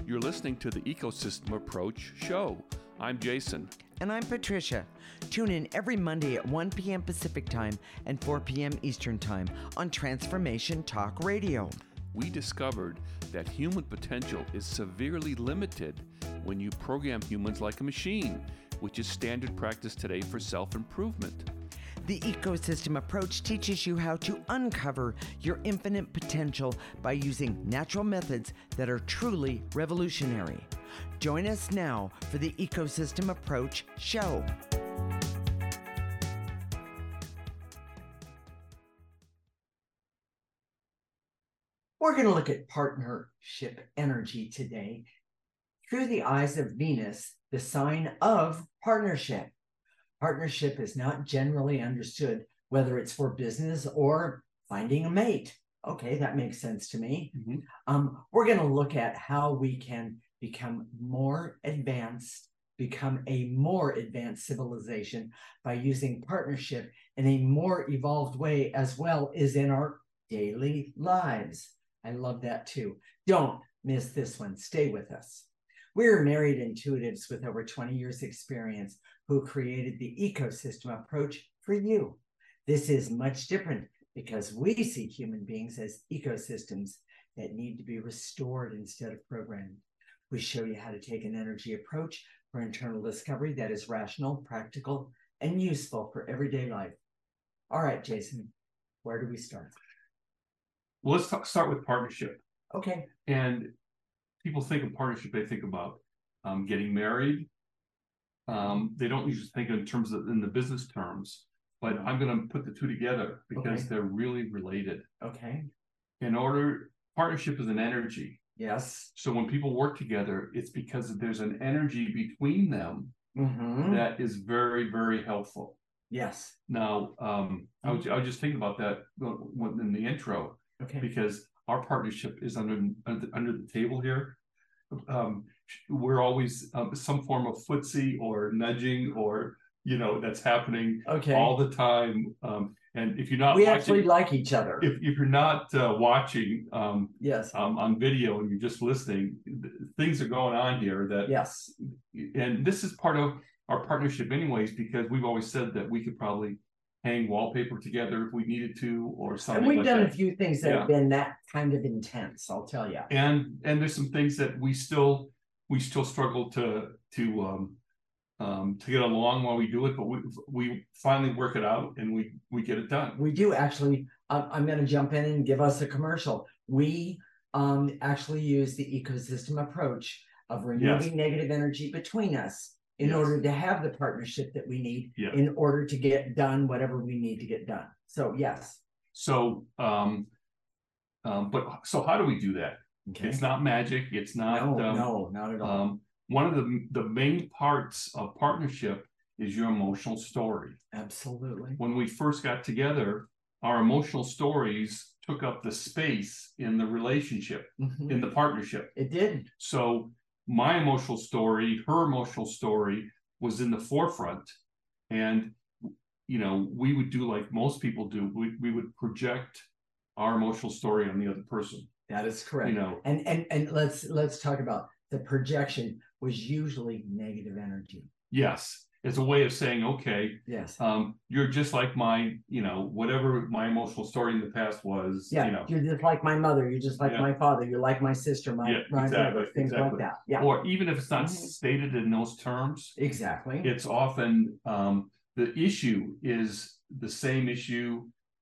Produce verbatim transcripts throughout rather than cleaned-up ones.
You're listening to the Ecosystem Approach Show. I'm Jason. And I'm Patricia. Tune in every Monday at one p.m. Pacific Time and four p.m. Eastern Time on Transformation Talk Radio. We discovered that human potential is severely limited when you program humans like a machine, which is standard practice today for self-improvement. The Ecosystem Approach teaches you how to uncover your infinite potential by using natural methods that are truly revolutionary. Join us now for the Ecosystem Approach Show. We're going to look at partnership energy today through the eyes of Venus, the sign of partnership. Partnership is not generally understood, whether it's for business or finding a mate. Okay, that makes sense to me. Mm-hmm. Um, we're going to look at how we can become more advanced, become a more advanced civilization by using partnership in a more evolved way, as well as in our daily lives. I love that too. Don't miss this one. Stay with us. We're married intuitives with over twenty years experience who created the Ecosystem Approach for you. This is much different because we see human beings as ecosystems that need to be restored instead of programmed. We show you how to take an energy approach for internal discovery that is rational, practical, and useful for everyday life. All right, Jason, where do we start? Well, let's talk, start with partnership. Okay. And people think of partnership, they think about um, getting married. Um, they don't usually think in terms of in the business terms, but I'm going to put the two together because okay. they're really related. Okay. In order, partnership is an energy. Yes. So when people work together, it's because there's an energy between them mm-hmm. that is very, very helpful. Yes. Now, um, I, was, I was just thinking about that in the intro. Okay. Because our partnership is under under, under the table here. Um, we're always um, some form of footsie or nudging or, you know, that's happening okay. all the time. Um, and if you're not we watching, actually like each other. If, if you're not uh, watching um, yes. um, on video and you're just listening, things are going on here that yes. And this is part of our partnership anyways, because we've always said that we could probably hang wallpaper together if we needed to, or something. And we've like done that. a few things that yeah. have been that kind of intense, I'll tell you. And and there's some things that we still we still struggle to to um, um, to get along while we do it, but we we finally work it out and we we get it done. We do actually. Um, I'm going to jump in and give us a commercial. We um, actually use the ecosystem approach of removing yes. negative energy between us. In yes. order to have the partnership that we need, yeah. in order to get done whatever we need to get done. So yes. So, um, um, but so how do we do that? Okay. It's not magic. It's not. No, um, no, not at all. Um, one of the the main parts of partnership is your emotional story. Absolutely. When we first got together, our emotional stories took up the space in the relationship, mm-hmm. in the partnership. It did. So. My emotional story, her emotional story was in the forefront. And, you know, we would do like most people do. We, we would project our emotional story on the other person. That is correct. You know, and, and, and let's, let's talk about the projection was usually negative energy. Yes. It's a way of saying, okay, yes, um, you're just like my, you know, whatever my emotional story in the past was. Yeah, you know, you're just like my mother. You're just like yeah. my father. You're like my sister, my, yeah, my exactly, brother, things exactly. like that. Yeah. Or even if it's not mm-hmm. stated in those terms, exactly. It's often um, the issue is the same issue.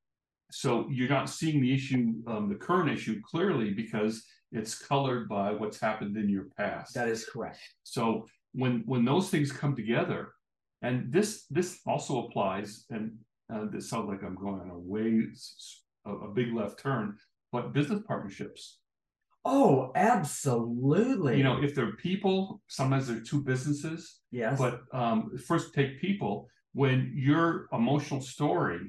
So you're not seeing the issue, um, the current issue clearly because it's colored by what's happened in your past. That is correct. So when when those things come together. And this this also applies, and uh, this sounds like I'm going on a way a, a big left turn, but business partnerships. Oh, absolutely. You know, if they're people, sometimes they're two businesses. Yes. But um, first, take people. When your emotional story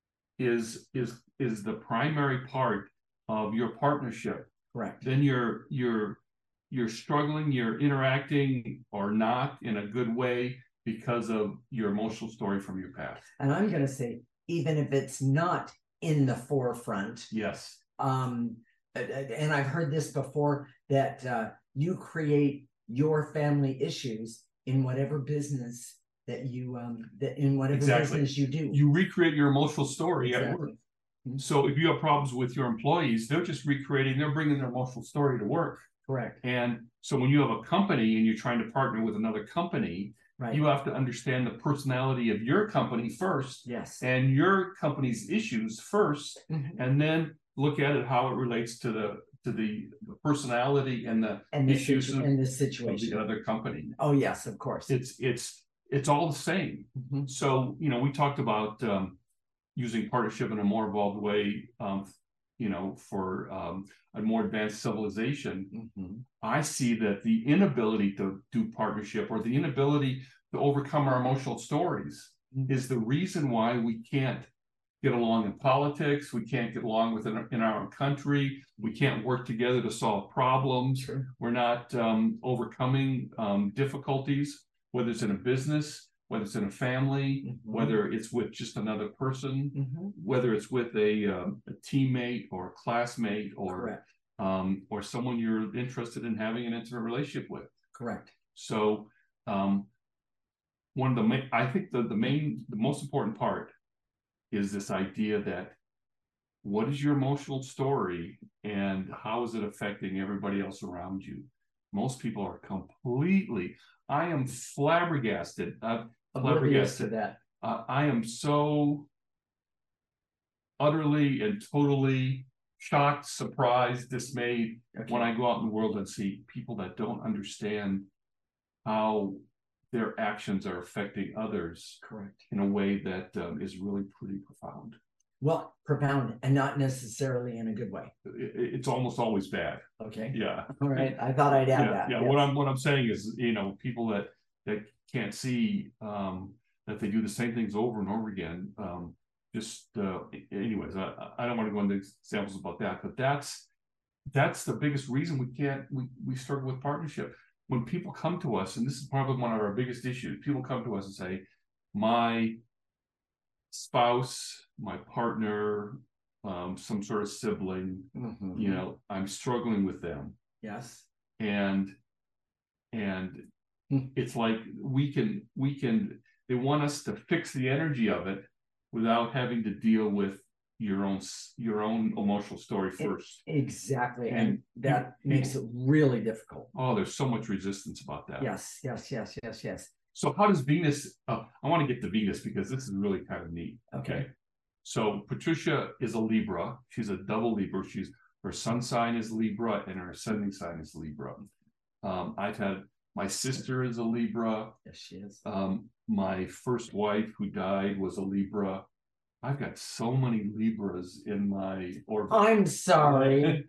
is is is the primary part of your partnership, correct. Then you're you're you're struggling, you're interacting or not in a good way. Because of your emotional story from your past. And I'm going to say, even if it's not in the forefront, yes, um, and I've heard this before, that uh, you create your family issues in whatever business that you um that in whatever Exactly. business you do. You recreate your emotional story at Exactly. work. So if you have problems with your employees, they're just recreating, they're bringing their emotional story to work. Correct. And so when you have a company and you're trying to partner with another company, right, you have to understand the personality of your company first. Yes. And your company's issues first, mm-hmm. and then look at it how it relates to the to the personality and the, and the issues situ- of, and the situation of the other company. Oh yes, of course. It's it's it's all the same. Mm-hmm. So you know, we talked about um, using partnership in a more evolved way, um, you know, for um, a more advanced civilization. Mm-hmm. I see that the inability to do partnership, or the inability to overcome our emotional stories, mm-hmm. is the reason why we can't get along in politics. We can't get along within in our own country. We can't work together to solve problems. Sure. We're not um, overcoming um, difficulties, whether it's in a business, whether it's in a family, mm-hmm. whether it's with just another person, mm-hmm. whether it's with a, um, a teammate or a classmate, or um, or someone you're interested in having an intimate relationship with. Correct. So um, one of the main, I think the, the main, the most important part is this idea that what is your emotional story and how is it affecting everybody else around you? Most people are completely, I am flabbergasted. Uh, flabbergasted. To that. Uh, I am so utterly and totally shocked, surprised, dismayed okay. when I go out in the world and see people that don't understand how their actions are affecting others. Correct. In a way that um, is really pretty profound. Well, profound, and not necessarily in a good way. It, it's almost always bad. Okay. Yeah. All right. I thought I'd add yeah, that. Yeah. Yes. What I'm what I'm saying is, you know, people that that can't see um, that they do the same things over and over again. Um, just uh, anyways, I, I don't want to go into examples about that, but that's that's the biggest reason we can't we we struggle with partnership. When people come to us, and this is probably one of our biggest issues, people come to us and say, my spouse, my partner, um, some sort of sibling, mm-hmm. you know, I'm struggling with them. Yes. And and mm. it's like we can we can they want us to fix the energy of it without having to deal with your own your own emotional story first. It, exactly. And, and that people, makes it really difficult. Oh, there's so much resistance about that. Yes, yes, yes, yes, yes. So how does Venus, uh, I want to get to Venus because this is really kind of neat. Okay. okay. So Patricia is a Libra. She's a double Libra. She's her sun sign is Libra and her ascending sign is Libra. Um, I've had, my sister is a Libra. Yes, she is. Um, my first wife who died was a Libra. I've got so many Libras in my orbit. I'm sorry.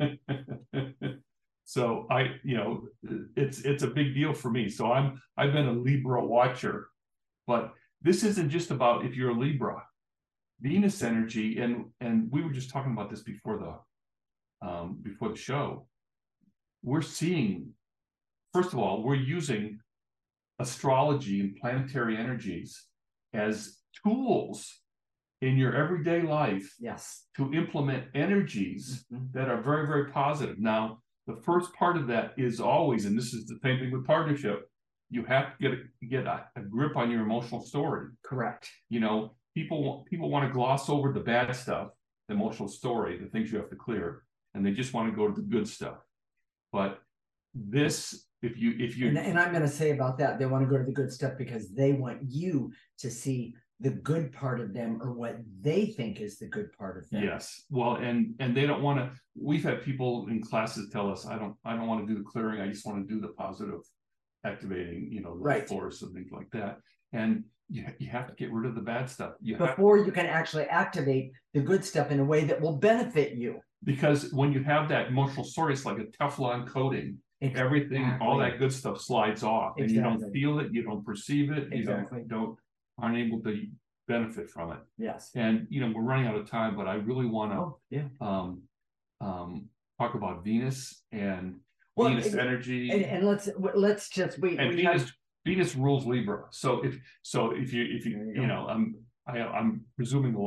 So I, you know, it's it's a big deal for me. So I'm I've been a Libra watcher, but this isn't just about if you're a Libra. Venus energy, and and we were just talking about this before the um, before the show. We're seeing, first of all, we're using astrology and planetary energies as tools in your everyday life. Yes. To implement energies mm-hmm. that are very, very positive. Now, the first part of that is always, and this is the same thing with partnership, you have to get a, get a, a grip on your emotional story. Correct. You know, people people want to gloss over the bad stuff, the emotional story, the things you have to clear, and they just want to go to the good stuff. But this, if you if you and, and I'm going to say about that, they want to go to the good stuff because they want you to see the good part of them, or what they think is the good part of them. Yes. Well, and and they don't want to, we've had people in classes tell us, I don't I don't want to do the clearing, I just want to do the positive activating, you know, the right. force and things like that. And you, you have to get rid of the bad stuff. You Before have, you can actually activate the good stuff in a way that will benefit you. Because when you have that emotional story, it's like a Teflon coating. Exactly. Everything, all that good stuff slides off. Exactly. And you don't feel it, you don't perceive it, exactly. you don't, don't aren't able to benefit from it. Yes. And you know, we're running out of time, but I really want to oh, yeah. um, um, talk about Venus and well, Venus and, energy. And, and let's let's just we and we Venus have... Venus rules Libra. So if so if you if you you, you know I'm I, I'm presuming a lot.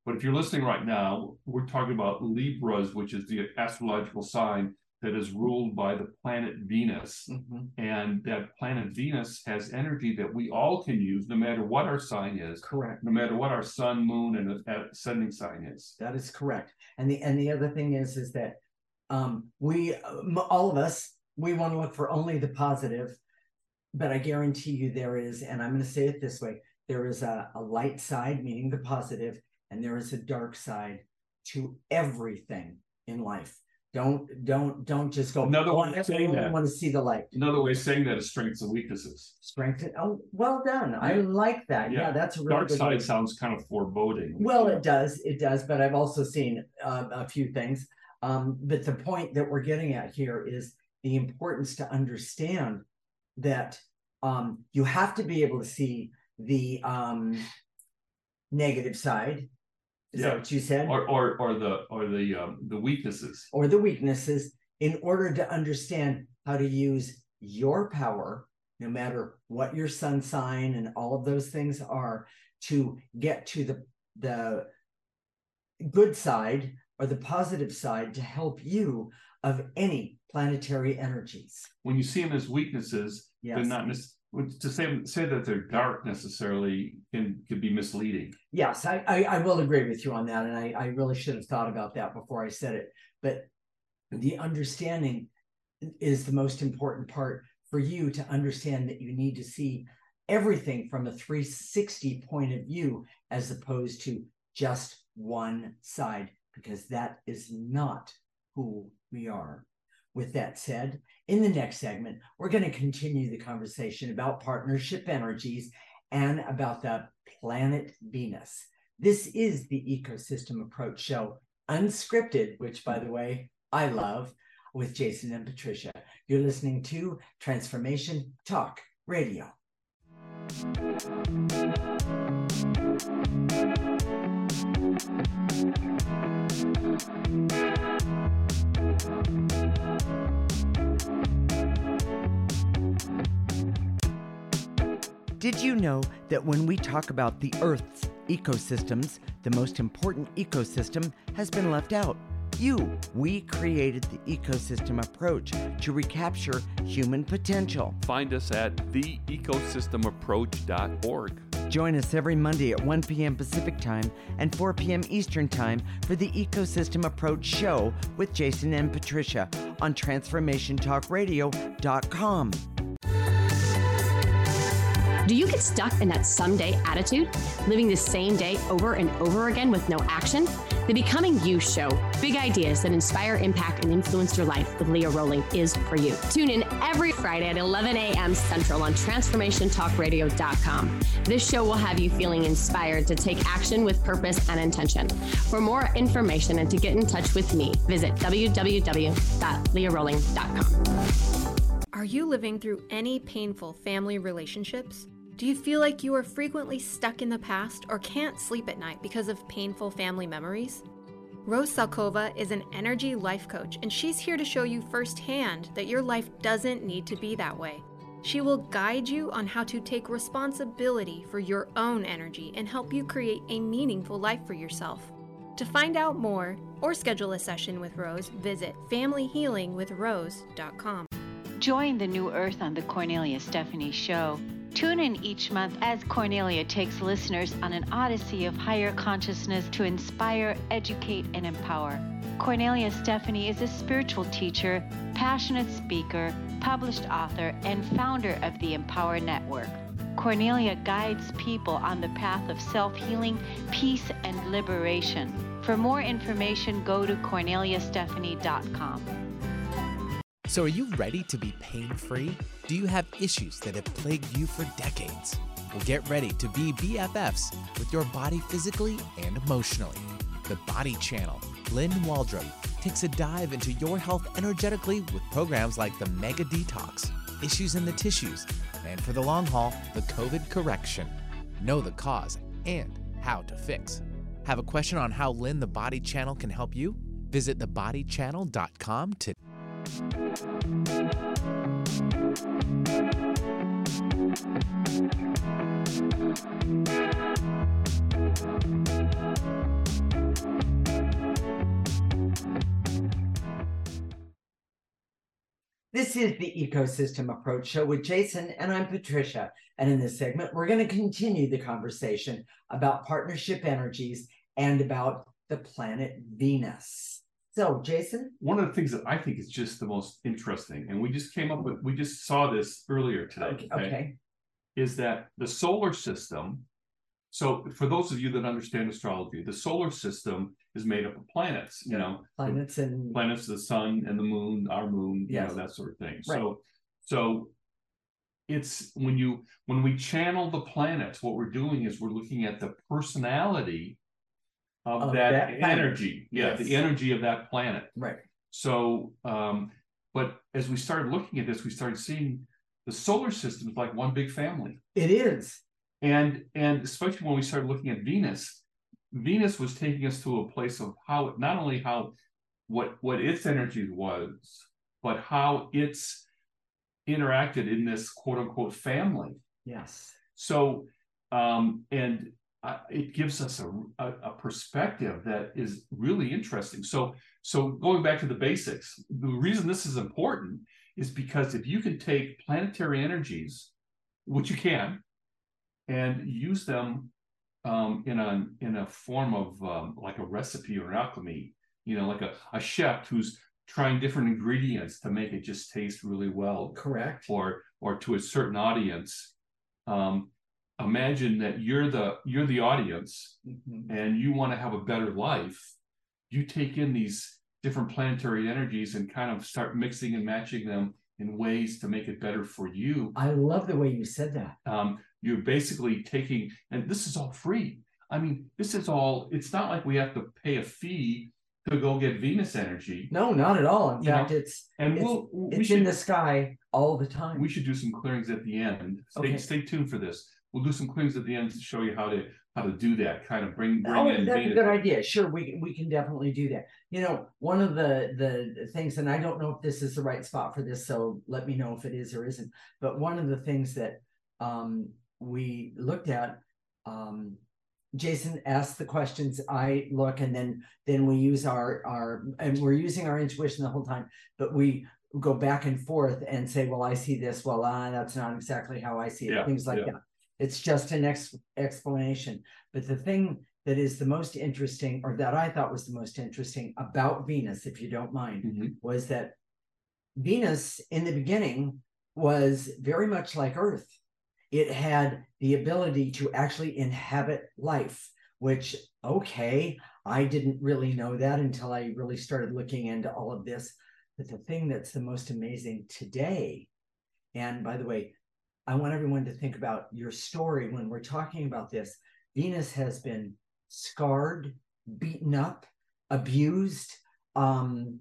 But if you're listening right now, we're talking about Libras, which is the astrological sign that is ruled by the planet Venus. Mhm. And that planet Venus has energy that we all can use no matter what our sign is, Correct. no matter what our sun, moon, and ascending sign is. That is correct. And the and the other thing is, is that um, we, um, all of us, we want to look for only the positive, but I guarantee you there is, and I'm going to say it this way, there is a, a light side, meaning the positive, and there is a dark side to everything in life. Don't don't don't just go. Another oh, way I of saying that. want to see the light. Another way of saying that is strengths and weaknesses. Strength. Oh, well done. I like that. Yeah, Yeah. that's a really Dark good side word. sounds kind of foreboding. Well, it does. It does. But I've also seen uh, a few things. Um, but the point that we're getting at here is the importance to understand that um, you have to be able to see the um, negative side. Is Yeah. that what you said? Or or or the or the um, the weaknesses. Or the weaknesses, in order to understand how to use your power, no matter what your sun sign and all of those things are, to get to the the good side or the positive side to help you of any planetary energies. When you see them as weaknesses, Yes. they're not mis- to say say that they're dark necessarily can could be misleading. Yes, I, I, I will agree with you on that. And I, I really should have thought about that before I said it. But the understanding is the most important part for you to understand that you need to see everything from a three sixty point of view as opposed to just one side, because that is not who we are. With that said, in the next segment, we're going to continue the conversation about partnership energies and about the planet Venus. This is the Ecosystem Approach Show, unscripted, which, by the way, I love, with Jason and Patricia. You're listening to Transformation Talk Radio. Did you know that when we talk about the Earth's ecosystems, the most important ecosystem has been left out? You. We created the Ecosystem Approach to recapture human potential. Find us at the ecosystem approach dot org. Join us every Monday at one p.m. Pacific Time and four p.m. Eastern Time for the Ecosystem Approach Show with Jason and Patricia on transformation talk radio dot com. Do you get stuck in that someday attitude, living the same day over and over again with no action? The Becoming You Show, big ideas that inspire, impact, and influence your life with Leah Rowling is for you. Tune in every Friday at eleven a.m. Central on transformation talk radio dot com. This show will have you feeling inspired to take action with purpose and intention. For more information and to get in touch with me, visit w w w dot leah rowling dot com. Are you living through any painful family relationships? Do you feel like you are frequently stuck in the past or can't sleep at night because of painful family memories? Rose Salkova is an energy life coach, and she's here to show you firsthand that your life doesn't need to be that way. She will guide you on how to take responsibility for your own energy and help you create a meaningful life for yourself. To find out more or schedule a session with Rose, visit family healing with rose dot com. Join the New Earth on the Cornelia Stephanie Show. Tune in each month as Cornelia takes listeners on an odyssey of higher consciousness to inspire, educate, and empower. Cornelia Stephanie is a spiritual teacher, passionate speaker, published author, and founder of the Empower Network. Cornelia guides people on the path of self-healing, peace, and liberation. For more information, go to cornelia stephanie dot com. So are you ready to be pain-free? Do you have issues that have plagued you for decades? Well, get ready to be B F Fs with your body physically and emotionally. The Body Channel, Lynn Waldrop, takes a dive into your health energetically with programs like the Mega Detox, Issues in the Tissues, and for the long haul, the COVID Correction. Know the cause and how to fix. Have a question on how Lynn the Body Channel can help you? Visit the body channel dot com today. This is the Ecosystem Approach Show with Jason, and I'm Patricia. And in this segment, we're going to continue the conversation about partnership energies and about the planet Venus. So, Jason? One of the things that I think is just the most interesting, and we just came up with, we just saw this earlier today, Okay. okay. is that the solar system, so for those of you that understand astrology, the solar system is made up of planets, you know. Planets and... Planets, the sun and the moon, our moon, you Yes. know, that sort of thing. Right. So, so it's when you, when we channel the planets, what we're doing is we're looking at the personality of, Of that, that planet. energy. Yeah, Yes. the energy of that planet. Right. So, um, but as we started looking at this, we started seeing the solar system is like one big family. It is. And and especially when we started looking at Venus, Venus was taking us to a place of how, not only how, what, what its energy was, but how it's interacted in this quote unquote family. Yes. So, um, and uh, it gives us a, a, a perspective that is really interesting. So, so going back to the basics, the reason this is important is because if you can take planetary energies, which you can, and use them um, in a in a form of um, like a recipe or an alchemy, you know, like a, a chef who's trying different ingredients to make it just taste really well. Correct. Or or to a certain audience. Um, imagine that you're the you're the audience, Mm-hmm. and you want to have a better life. You take in these different planetary energies and kind of start mixing and matching them in ways to make it better for you. I love the way you said that. Um, you're basically taking, and this is all free. I mean, this is all, it's not like we have to pay a fee to go get Venus energy. No, not at all. In You fact, know, it's And it's, we'll, we it's should, in the sky all the time. we should do some clearings at the end. Stay, Okay. stay tuned for this. We'll do some clearings at the end to show you how to how to do that, kind of bring bring Oh, in that's a Venus. good idea. Sure, we we can definitely do that. You know, one of the the things, and I don't know if this is the right spot for this, so let me know if it is or isn't. But one of the things that um, we looked at, um, Jason asked the questions. I look, and then then we use our our and we're using our intuition the whole time. But we go back and forth and say, "Well, I see this. Well, uh, that's not exactly how I see it." Yeah, Things like yeah. that. It's just an ex explanation. But the thing that is the most interesting, or that I thought was the most interesting about Venus, if you don't mind, Mhm. was that Venus in the beginning was very much like Earth. It had the ability to actually inhabit life, which, okay, I didn't really know that until I really started looking into all of this. But the thing that's the most amazing today, and by the way, I want everyone to think about your story when we're talking about this. Venus has been scarred, beaten up, abused, um,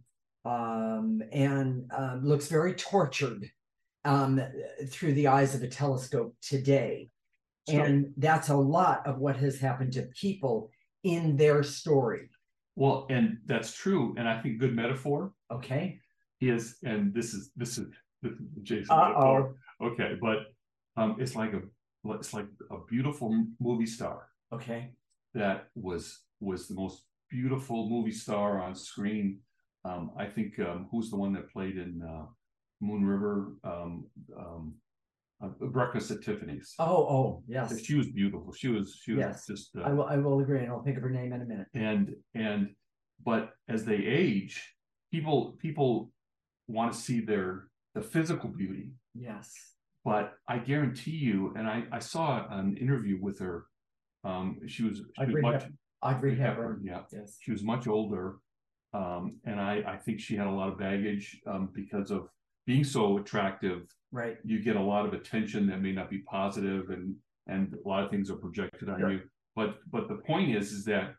um, and um, looks very tortured um, through the eyes of a telescope today. So- And that's a lot of what has happened to people in their story. Well, and that's true. And I think good metaphor Okay. is, and this is this is this is the Jason Uh-oh. metaphor. Okay, but um, it's like a it's like a beautiful movie star Okay. that was was the most beautiful movie star on screen. Um, I think um, who's the one that played in uh, Moon River, um, um, uh, Breakfast at Tiffany's. Oh, oh, yes. She was beautiful. She was she was Yes. just. Uh, I will. I will agree, and I'll think of her name in a minute. and and but as they age, people people want to see their the physical beauty. Yes. But I guarantee you, and I, I saw an interview with her. Um, she was, she was Audrey much Hepburn. Audrey Hepburn. yeah. Yes. She was much older, um, and I, I think she had a lot of baggage um, because of being so attractive. Right. You get a lot of attention that may not be positive, and and a lot of things are projected on Sure. you. But but the point is, is that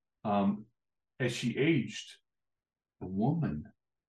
um, as she aged, the woman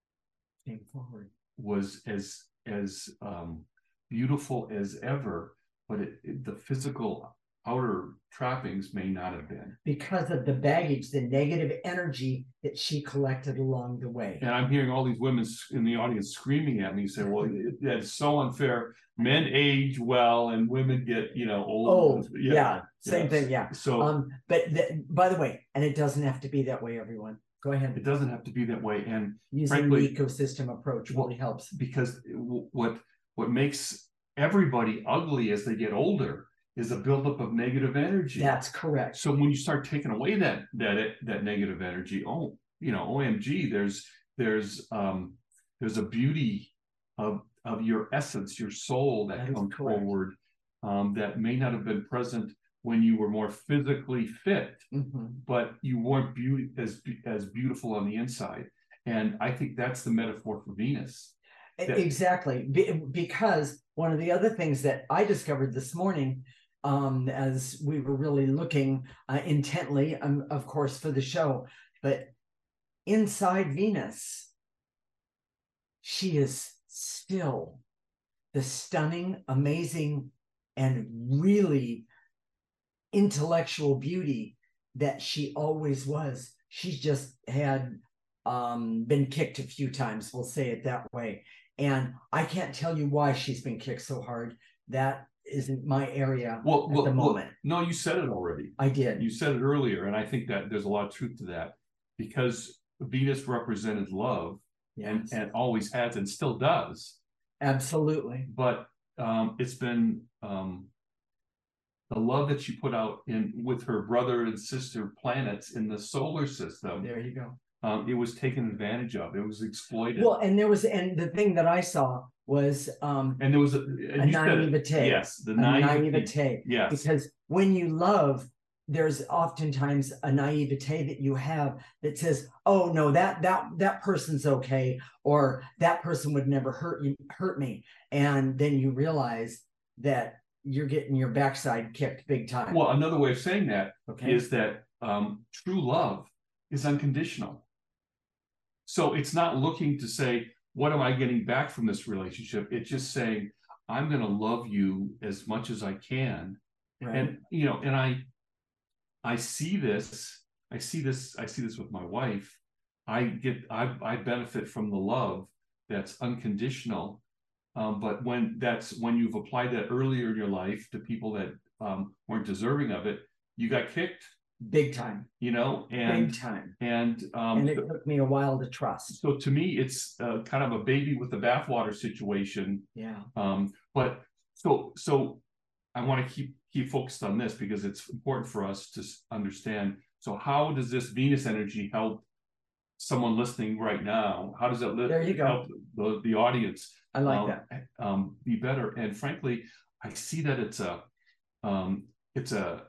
Came forward. was as as um, beautiful as ever, but it, it, the physical outer trappings may not have been. Because of the baggage, the negative energy that she collected along the way. And I'm hearing all these women in the audience screaming at me, saying, "Well, it, that's so unfair. Men age well, and women get, you know, old." Oh, yeah. Same yeah. thing. Yeah. So, Um, but the, by the way, and it doesn't have to be that way, everyone. Go ahead. It doesn't have to be that way. And using frankly, the ecosystem approach really well, helps. Because what what makes everybody ugly as they get older is a buildup of negative energy. That's correct. So when you start taking away that that that negative energy, oh, you know, O M G, there's there's um there's a beauty of of your essence, your soul that, that comes forward um, that may not have been present when you were more physically fit, mm-hmm. but you weren't beauty as as beautiful on the inside. And I think that's the metaphor for Venus. That, exactly, Be- because one of the other things that I discovered this morning, um, as we were really looking uh, intently, um, of course, for the show, but inside Venus, she is still the stunning, amazing, and really intellectual beauty that she always was. She's just had um, been kicked a few times, we'll say it that way. And I can't tell you why she's been kicked so hard. That isn't my area well, at well, the moment. Well, no, you said it already. I did. You said it earlier, and I think that there's a lot of truth to that, because Venus represented love, yes. and, and always has and still does. Absolutely. But um, it's been um, the love that she put out in with her brother and sister planets in the solar system. There you go. Um, it was taken advantage of. It was exploited. Well, and there was, and the thing that I saw was, um, and there was a, a naivete. Yes, the a naivete. naivete. Yes, because when you love, there's oftentimes a naivete that you have that says, "Oh no, that that that person's okay," or "that person would never hurt you, hurt me," and then you realize that you're getting your backside kicked big time. Well, another way of saying that okay. is that um, true love is unconditional. So it's not looking to say, what am I getting back from this relationship? It's just saying, I'm going to love you as much as I can. Right. And, you know, and I, I see this, I see this, I see this with my wife. I get, I, I benefit from the love that's unconditional. Um, but when that's, when you've applied that earlier in your life to people that um, weren't deserving of it, you got kicked. Big time, you know, and big time, and um, and it took me a while to trust. So to me, it's uh, kind of a baby with the bathwater situation. Yeah. Um, but so so, I want to keep keep focused on this because it's important for us to understand. So how does this Venus energy help someone listening right now? How does it li- there you go. help the the audience? I like um, that. Um, be better. And frankly, I see that it's a um, it's a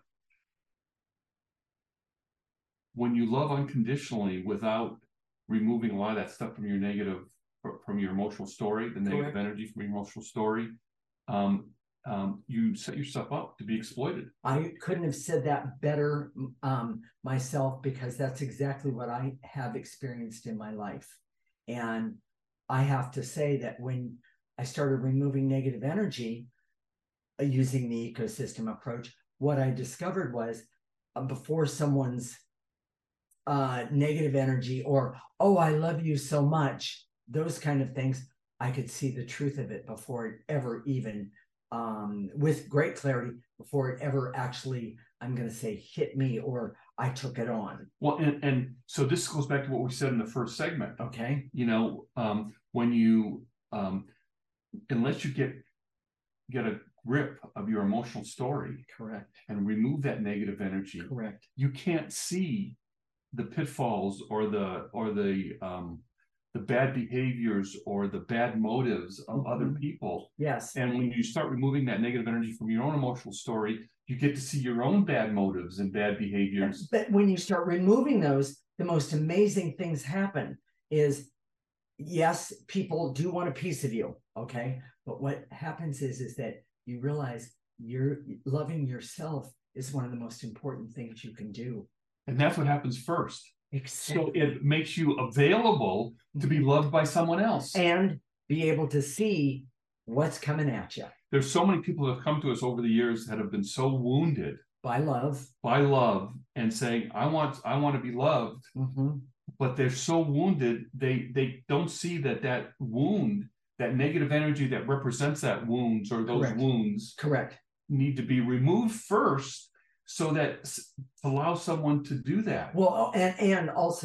when you love unconditionally without removing a lot of that stuff from your negative, from your emotional story, the negative Correct. Energy from your emotional story, um, um, you set yourself up to be exploited. I couldn't have said that better um, myself, because that's exactly what I have experienced in my life. And I have to say that when I started removing negative energy uh, using the ecosystem approach, what I discovered was uh, before someone's Uh, negative energy or, oh, I love you so much, those kind of things, I could see the truth of it before it ever even, um, with great clarity, before it ever actually, I'm going to say, hit me or I took it on. Well, and, and so this goes back to what we said in the first segment. Okay. You know, um, when you, um, unless you get, get a grip of your emotional story. Correct. And remove that negative energy. Correct. You can't see the pitfalls or the or the um the bad behaviors or the bad motives of mm-hmm. other people. Yes. And when you start removing that negative energy from your own emotional story, you get to see your own bad motives and bad behaviors. But when you start removing those, the most amazing things happen. Is yes, people do want a piece of you, okay? But what happens is is that you realize you're loving yourself is one of the most important things you can do. And that's what happens first. Exactly. So it makes you available to be loved by someone else. And be able to see what's coming at you. There's so many people that have come to us over the years that have been so wounded. By love. By love. And saying, I want, I want to be loved. Mm-hmm. But they're so wounded, they, they don't see that that wound, that negative energy that represents that wounds or those Correct. wounds. Correct. Need to be removed first. So that to allow someone to do that. Well, and and also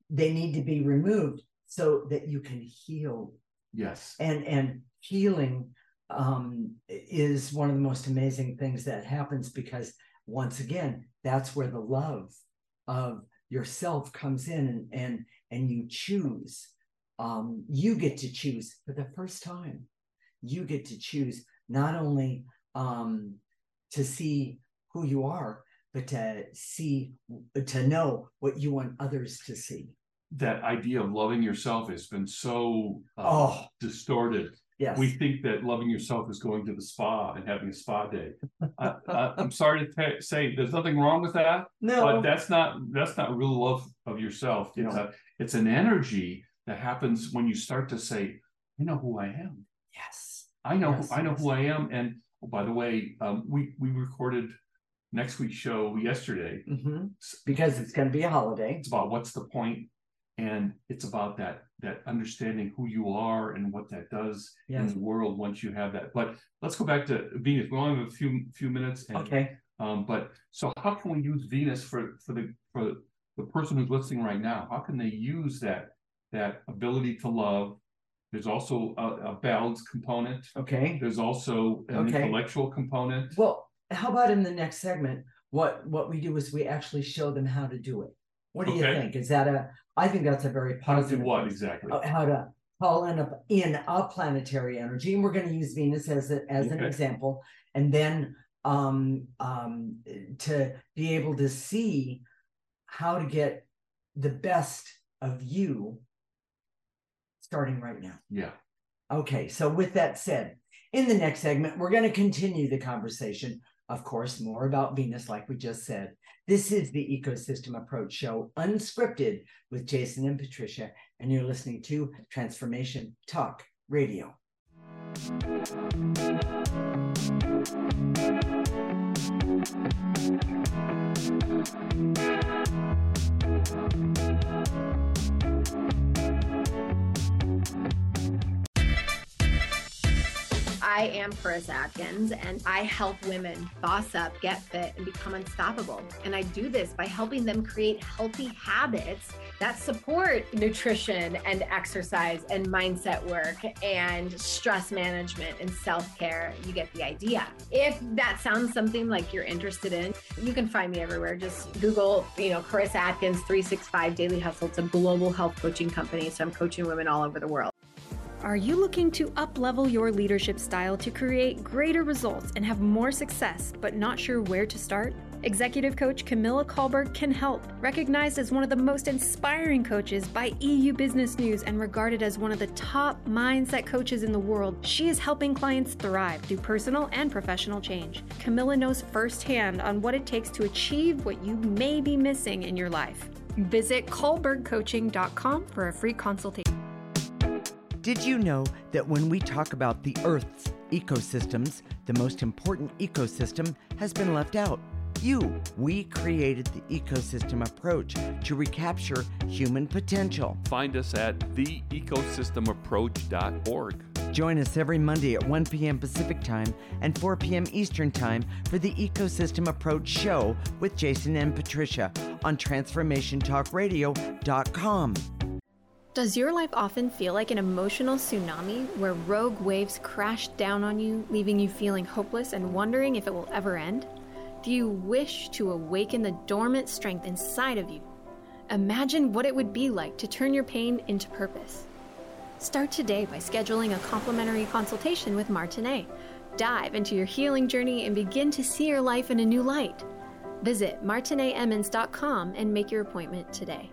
they need to be removed so that you can heal. Yes. And and healing um, is one of the most amazing things that happens, because once again, that's where the love of yourself comes in, and and and you choose. Um, you get to choose for the first time. You get to choose not only um, to see who you are, but to see, to know what you want others to see. That idea of loving yourself has been so uh, oh, distorted. Yes. We think that loving yourself is going to the spa and having a spa day. I, I, I'm sorry to t- say there's nothing wrong with that. No, but that's not that's not real love of yourself. It's no. a it's an energy that happens when you start to say, I know who I am. Yes. I know yes, who, I know yes. who I am. And oh, by the way, um, we we recorded next week's show yesterday. Mm-hmm. Because it's going to be a holiday. It's about what's the point. And it's about that that understanding who you are and what that does yes. in the world once you have that. But let's go back to Venus. We only have a few few minutes. And, okay. Um, but so how can we use Venus for for the for the person who's listening right now? How can they use that that ability to love? There's also a, a balance component. Okay. There's also an okay. intellectual component. Well, how about in the next segment? What what we do is we actually show them how to do it. What do okay. you think? Is that a? I think that's a very positive. How to do what exactly? How to call in a in a planetary energy, and we're going to use Venus as a, as okay. an example, and then um, um, to be able to see how to get the best of you starting right now. Yeah. Okay. So with that said, in the next segment, we're going to continue the conversation. Of course, more about Venus, like we just said. This is the Ecosystem Approach Show, unscripted, with Jason and Patricia, and you're listening to Transformation Talk Radio. I am Chris Atkins, and I help women boss up, get fit, and become unstoppable. And I do this by helping them create healthy habits that support nutrition and exercise and mindset work and stress management and self-care. You get the idea. If that sounds something like you're interested in, you can find me everywhere. Just Google, you know, Chris Atkins three sixty-five Daily Hustle. It's a global health coaching company, so I'm coaching women all over the world. Are you looking to up-level your leadership style to create greater results and have more success, but not sure where to start? Executive coach Camilla Kahlberg can help. Recognized as one of the most inspiring coaches by E U Business News and regarded as one of the top mindset coaches in the world, she is helping clients thrive through personal and professional change. Camilla knows firsthand on what it takes to achieve what you may be missing in your life. Visit kahlberg coaching dot com for a free consultation. Did you know that when we talk about the Earth's ecosystems, the most important ecosystem has been left out? You. We created the Ecosystem Approach to recapture human potential. Find us at the ecosystem approach dot org. Join us every Monday at one p.m. Pacific Time and four p.m. Eastern Time for the Ecosystem Approach Show with Jason and Patricia on transformation talk radio dot com. Does your life often feel like an emotional tsunami where rogue waves crash down on you, leaving you feeling hopeless and wondering if it will ever end? Do you wish to awaken the dormant strength inside of you? Imagine what it would be like to turn your pain into purpose. Start today by scheduling a complimentary consultation with Martinet. Dive into your healing journey and begin to see your life in a new light. Visit martinet emmons dot com and make your appointment today.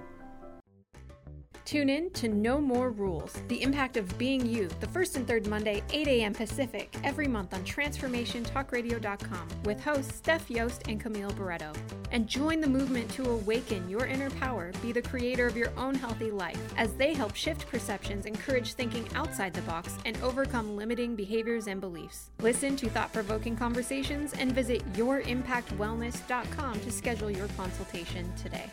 Tune in to No More Rules, the impact of being you, the first and third Monday, eight a.m. Pacific, every month on transformation talk radio dot com with hosts Steph Yost and Camille Barreto. And join the movement to awaken your inner power, be the creator of your own healthy life, as they help shift perceptions, encourage thinking outside the box, and overcome limiting behaviors and beliefs. Listen to thought-provoking conversations and visit your impact wellness dot com to schedule your consultation today.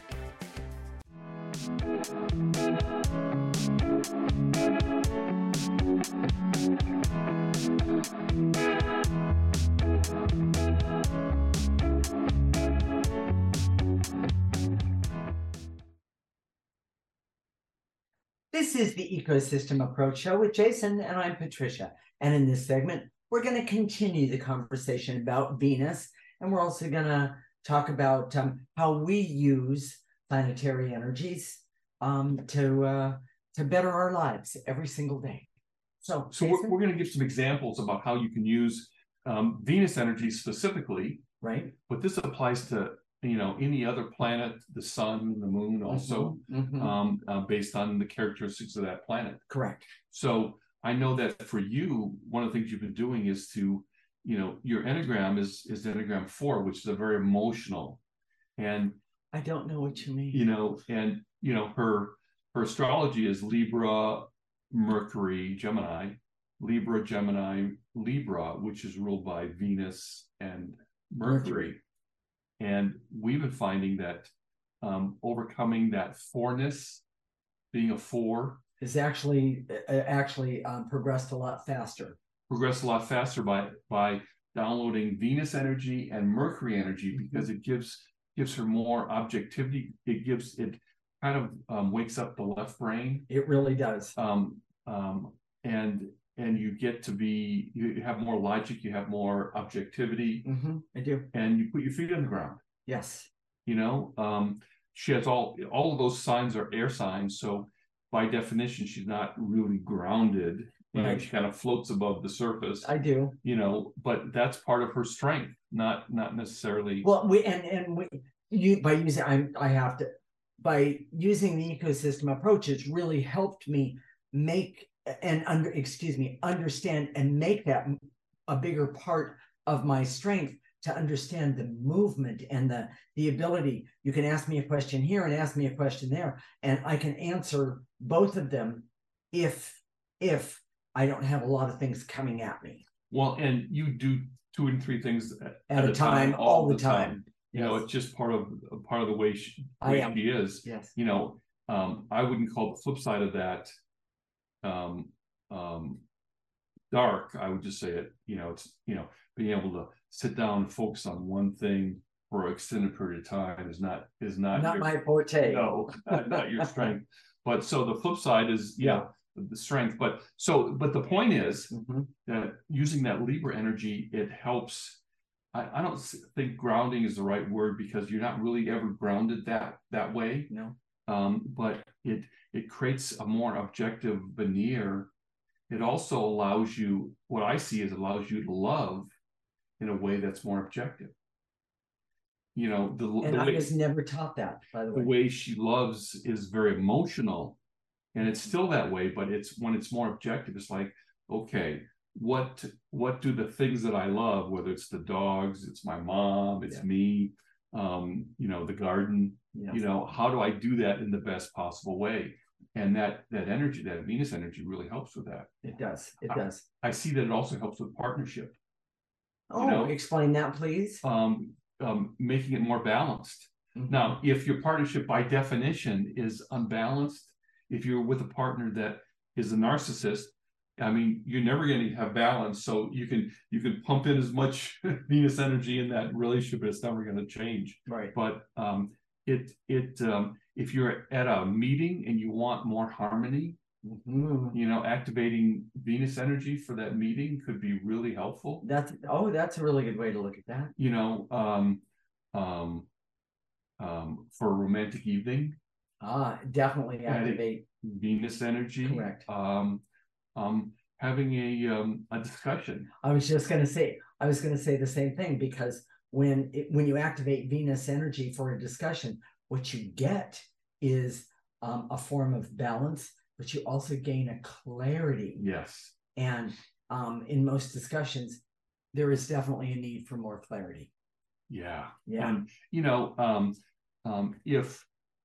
This is the Ecosystem Approach Show with Jason, and I'm Patricia. And in this segment, we're going to continue the conversation about Venus, and we're also going to talk about um, how we use planetary energies um, to uh, to better our lives every single day. So, so we're, we're going to give some examples about how you can use um, Venus energy specifically, right? But this applies to, you know, any other planet, the sun, the moon, also mm-hmm. um, uh, based on the characteristics of that planet. Correct. So I know that for you, one of the things you've been doing is to, you know, your Enneagram is is Enneagram four, which is a very emotional, and I don't know what you mean. You know, and you know her her astrology is Libra, Mercury, Gemini, Libra, Gemini, Libra, which is ruled by Venus and Mercury. Mercury. And we've been finding that um, overcoming that fourness, being a four, is actually uh, actually um, progressed a lot faster. Progressed a lot faster by by downloading Venus energy and Mercury energy, because it gives gives her more objectivity. It gives it kind of um, wakes up the left brain. It really does. Um, um, and and you get to be, you have more logic, you have more objectivity. Mm-hmm, I do. And you put your feet on the ground. Yes. You know, um, she has all, all of those signs are air signs. So by definition, she's not really grounded. You right. know, she kind of floats above the surface. I do. You know, but that's part of her strength, not, not necessarily. Well, we, and, and we, you, by using, I, I have to, by using the ecosystem approach, it's really helped me make and under, excuse me, understand and make that a bigger part of my strength, to understand the movement and the, the ability. You can ask me a question here and ask me a question there, and I can answer both of them if, if I don't have a lot of things coming at me. Well, and you do two and three things at, at a time, time all, all the time. time. You yes. know, it's just part of part of the way she, way she is. Yes. You know, um, I wouldn't call the flip side of that um, um, dark. I would just say it. You know, it's you know being able to sit down and focus on one thing for an extended period of time is not is not not your, my forte. No, not, not your strength. But so the flip side is you yeah. know the strength. But so but the point is mm-hmm. that using that Libra energy, it helps. I, I don't think grounding is the right word, because you're not really ever grounded that that way. No. Um, but it it creates a more objective veneer. It also allows you, what I see is allows you to love in a way that's more objective. You know, the, and the I way, was never taught that, by the way. The way she loves is very emotional, and it's still that way, but it's when it's more objective, it's like, okay, what what do the things that I love, whether it's the dogs, it's my mom, it's yeah. me, um, you know, the garden, yeah. you know, how do I do that in the best possible way? And that that energy, that Venus energy, really helps with that. It does. It I, does. I see that it also helps with partnership. Oh, you know? Explain that, please. Um, um, making it more balanced. Mm-hmm. Now, if your partnership by definition is unbalanced, if you're with a partner that is a narcissist, I mean, you're never going to have balance. So you can you can pump in as much Venus energy in that relationship, but it's never going to change. Right. But um, it it um, if you're at a meeting and you want more harmony, mm-hmm. you know, activating Venus energy for that meeting could be really helpful. That's oh, that's a really good way to look at that. You know, um, um, um, for a romantic evening. Ah, definitely activate Venus energy. Correct. Um, um, having a um, a discussion. I was just going to say, I was going to say the same thing, because when it, when you activate Venus energy for a discussion, what you get is um, a form of balance, but you also gain a clarity. Yes. And um, in most discussions, there is definitely a need for more clarity. Yeah. Yeah. And you know, um, um, if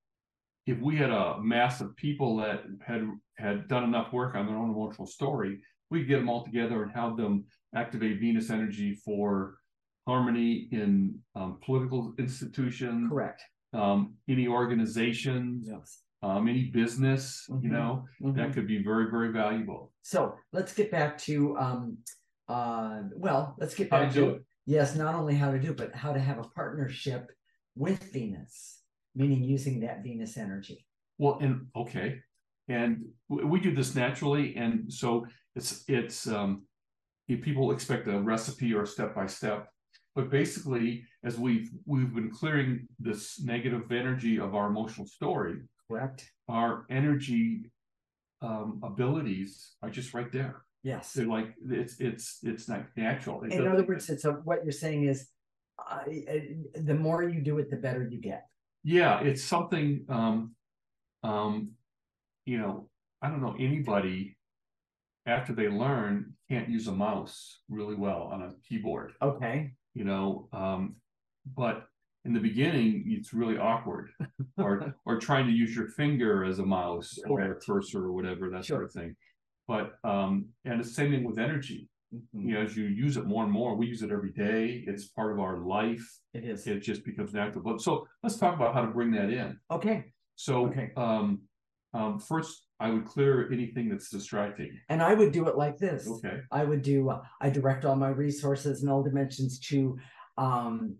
if we had a mass of people that had had done enough work on their own emotional story, we could get them all together and have them activate Venus energy for harmony in um, political institutions. Correct. Um, any organization, yes. um, any business, mm-hmm. you know, mm-hmm. that could be very, very valuable. So let's get back to, um, uh, well, let's get back how to, to do it. Yes, not only how to do it, but how to have a partnership with Venus, meaning using that Venus energy. Well, and okay, and we do this naturally, and so it's it's um, if people expect a recipe or a step by step, but basically, as we've we've been clearing this negative energy of our emotional story, correct, our energy um, abilities are just right there. Yes, they're like it's it's it's not natural. It In other words, it's a, what you're saying is, uh, the more you do it, the better you get. Yeah, it's something. Um, um, you know, I don't know anybody after they learn can't use a mouse really well on a keyboard. Okay. You know, um, but in the beginning, it's really awkward, or or trying to use your finger as a mouse or a cursor or whatever, that Sure. sort of thing. But um, and it's the same thing with energy. Mm-hmm. You know, as you use it more and more, we use it every day. It's part of our life. It is. It just becomes natural. But so let's talk about how to bring that in. Okay. So Okay. um, um, first, I would clear anything that's distracting. And I would do it like this. Okay. I would do, uh, I direct all my resources and all dimensions to um,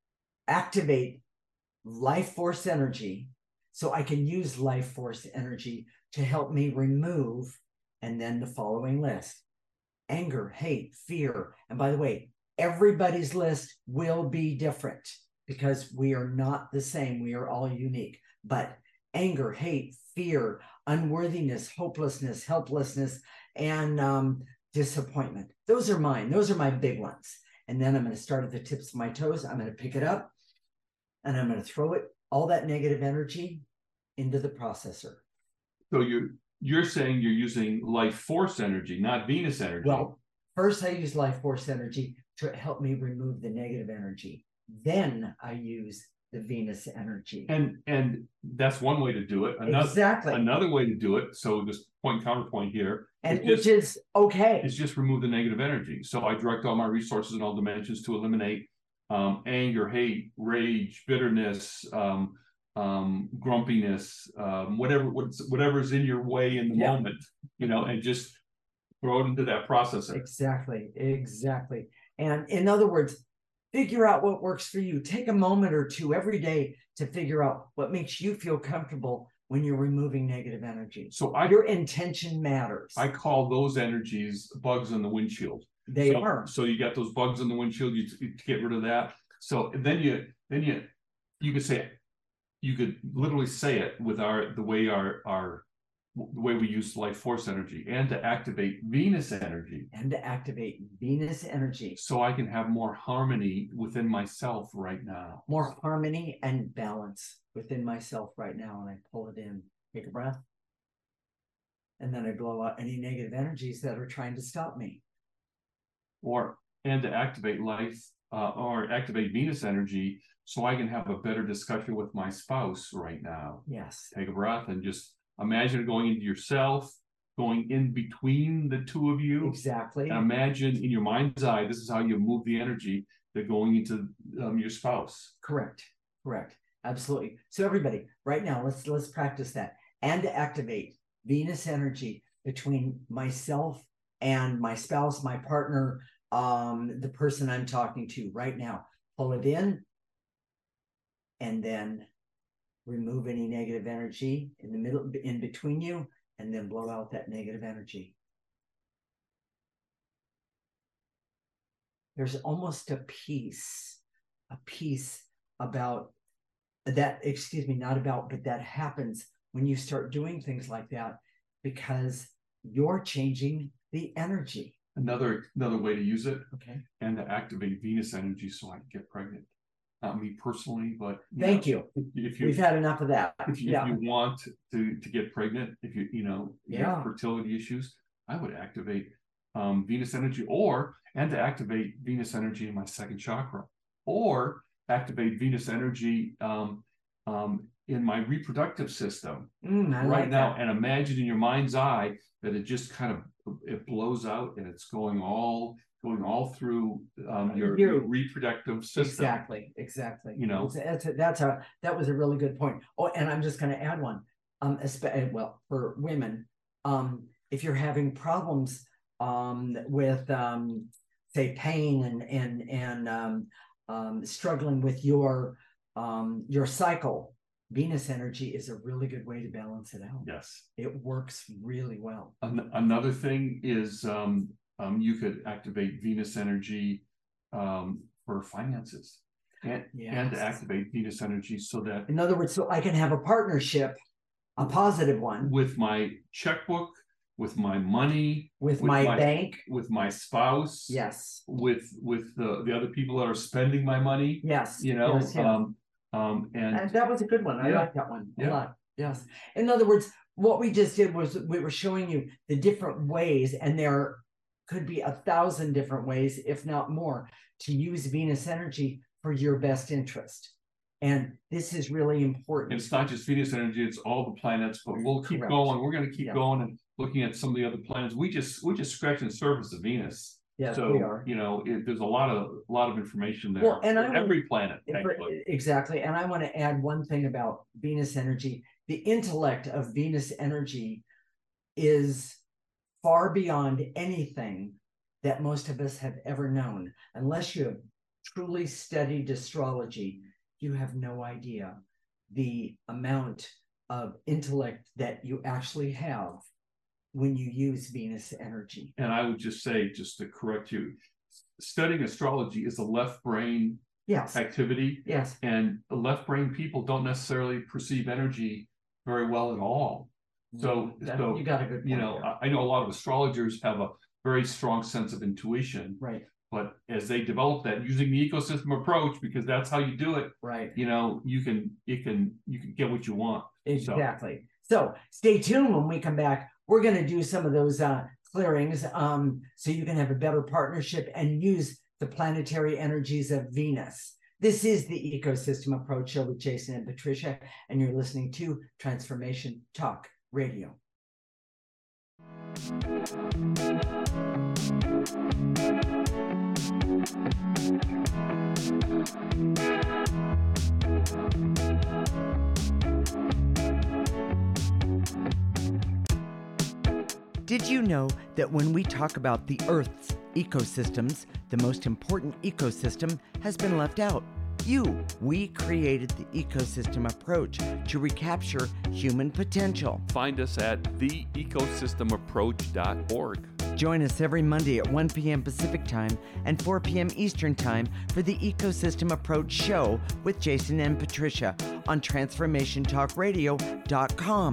activate life force energy, so I can use life force energy to help me remove, and then the following list: anger, hate, fear. And by the way, everybody's list will be different because we are not the same. We are all unique. But anger, hate, fear, unworthiness, hopelessness, helplessness, and um, disappointment. Those are mine. Those are my big ones. And then I'm going to start at the tips of my toes. I'm going to pick it up and I'm going to throw it, all that negative energy, into the processor. So you're you're saying you're using life force energy, not Venus energy. Well, first I use life force energy to help me remove the negative energy. Then I use the Venus energy. And and that's one way to do it. Another, exactly. Another way to do it, so just point counterpoint here. And which is okay. Is just remove the negative energy. So I direct all my resources in all dimensions to eliminate um, anger, hate, rage, bitterness, um, um, grumpiness, um, whatever what's, whatever's in your way in the yeah. moment, you know, and just throw it into that processor. Exactly, exactly. And in other words, figure out what works for you. Take a moment or two every day to figure out what makes you feel comfortable when you're removing negative energy. So I, your intention matters. I call those energies bugs in the windshield. They so, are. So you got those bugs in the windshield, you, you get rid of that. So then you then you you could say you could literally say it with our the way our our the way we use life force energy, and to activate Venus energy. And to activate Venus energy. So I can have more harmony within myself right now. More harmony and balance within myself right now. And I pull it in, take a breath. And then I blow out any negative energies that are trying to stop me. Or, and to activate life, uh, or activate Venus energy, so I can have a better discussion with my spouse right now. Yes. Take a breath and just imagine going into yourself, going in between the two of you. Exactly. And imagine in your mind's eye, this is how you move the energy, that going into um, your spouse. Correct. Correct. Absolutely. So everybody, right now, let's let's practice that. And to activate Venus energy between myself and my spouse, my partner, um, the person I'm talking to right now. Pull it in, and then remove any negative energy in the middle, in between you, and then blow out that negative energy. There's almost a peace, a peace about that, excuse me, not about, but that happens when you start doing things like that, because you're changing the energy. Another another way to use it, okay, and to activate Venus energy so I can get pregnant. Not me personally, but you thank know, you. If you We've had enough of that. If you, yeah. if you want to to get pregnant, if you you know you yeah. have fertility issues, I would activate um, Venus energy, or and to activate Venus energy in my second chakra, or activate Venus energy um, um, in my reproductive system mm, right like now, that. and imagine in your mind's eye that it just kind of it blows out and it's going all going all through um, your, your reproductive system. Exactly, exactly. You know, that's a, that's a that was a really good point. Oh, and I'm just going to add one. Um, well, for women, um, if you're having problems um with um, say pain and and and um, um, struggling with your um your cycle, Venus energy is a really good way to balance it out. Yes. It works really well. An- another thing is um, um, you could activate Venus energy um, for finances, and, Yes. and to activate Venus energy so that In other words, so I can have a partnership, a positive one, with my checkbook, with my money, with, with my, my- bank. with my spouse, Yes. with with the, the other people that are spending my money, Yes. you know, yes, yes. um, um, and And that was a good one. I Yeah. like that one a Yeah. lot. Yes. In other words, what we just did was we were showing you the different ways, and there could be a thousand different ways, if not more, to use Venus energy for your best interest. And this is really important. it's not just Venus energy; it's all the planets. But we'll keep Correct. going. We're going to keep Yeah. going and looking at some of the other planets. We just we just scratching the surface of Venus. Yes, so we are. you know, it, there's a lot of a lot of information there. Well, and for I wanna- every planet. For- Actually. Exactly. And I want to add one thing about Venus energy. The intellect of Venus energy is far beyond anything that most of us have ever known. Unless you have truly studied astrology, you have no idea the amount of intellect that you actually have when you use Venus energy. And I would just say, just to correct you, studying astrology is a left brain Yes. activity, Yes. and the left brain people don't necessarily perceive energy very well at all. So, That- so you got a good point you know, there. I, I know a lot of astrologers have a very strong sense of intuition, Right. but as they develop that using the ecosystem approach, because that's how you do it, Right. you know, you can you can you can get what you want. Exactly. So stay tuned when we come back. We're going to do some of those uh, clearings um, so you can have a better partnership and use the planetary energies of Venus. This is the Ecosystem Approach Show with Jason and Patricia, and you're listening to Transformation Talk Radio. Did you know that when we talk about the Earth's ecosystems, the most important ecosystem has been left out? You. We created the ecosystem approach to recapture human potential. Find us at the ecosystem approach dot org. Join us every Monday at one p.m. Pacific Time and four p.m. Eastern Time for the Ecosystem Approach Show with Jason and Patricia on transformation talk radio dot com.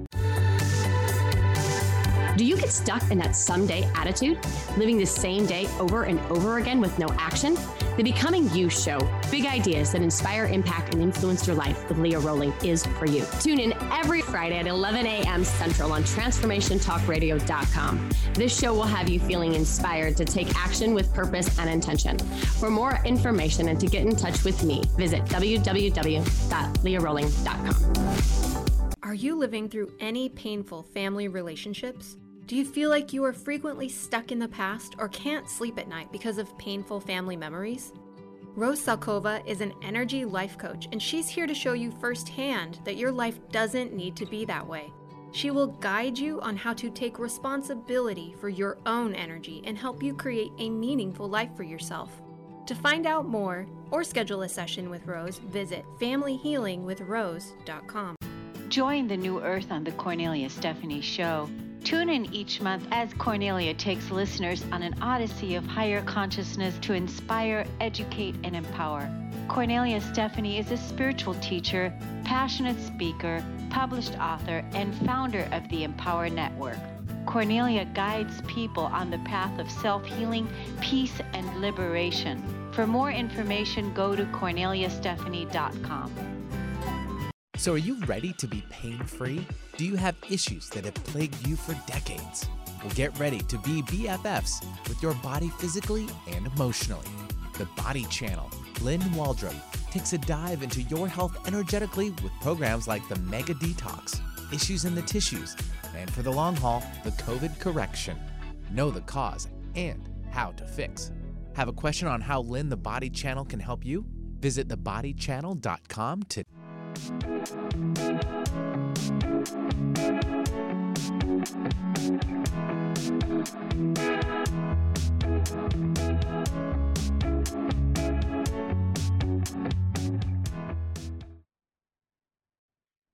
Do you get stuck in that someday attitude, living the same day over and over again with no action? The Becoming You Show, big ideas that inspire, impact, and influence your life with Leah Rowling is for you. Tune in every Friday at eleven a.m. Central on transformation talk radio dot com. This show will have you feeling inspired to take action with purpose and intention. For more information and to get in touch with me, visit w w w dot leah rowling dot com. Are you living through any painful family relationships? Do you feel like you are frequently stuck in the past or can't sleep at night because of painful family memories? Rose Salkova is an energy life coach, and she's here to show you firsthand that your life doesn't need to be that way. She will guide you on how to take responsibility for your own energy and help you create a meaningful life for yourself. To find out more or schedule a session with Rose, visit family healing with rose dot com. Join the New Earth on the Cornelia Stephanie Show. Tune in each month as Cornelia takes listeners on an odyssey of higher consciousness to inspire, educate, and empower. Cornelia Stephanie is a spiritual teacher, passionate speaker, published author, and founder of the Empower Network. Cornelia guides people on the path of self-healing, peace, and liberation. For more information, go to cornelia stephanie dot com. So are you ready to be pain-free? Do you have issues that have plagued you for decades? Well, get ready to be B F Fs with your body physically and emotionally. The Body Channel, Lynn Waldrop, takes a dive into your health energetically with programs like the Mega Detox, Issues in the Tissues, and for the long haul, the COVID Correction. Know the cause and how to fix. Have a question on how Lynn the Body Channel can help you? Visit the body channel dot com today.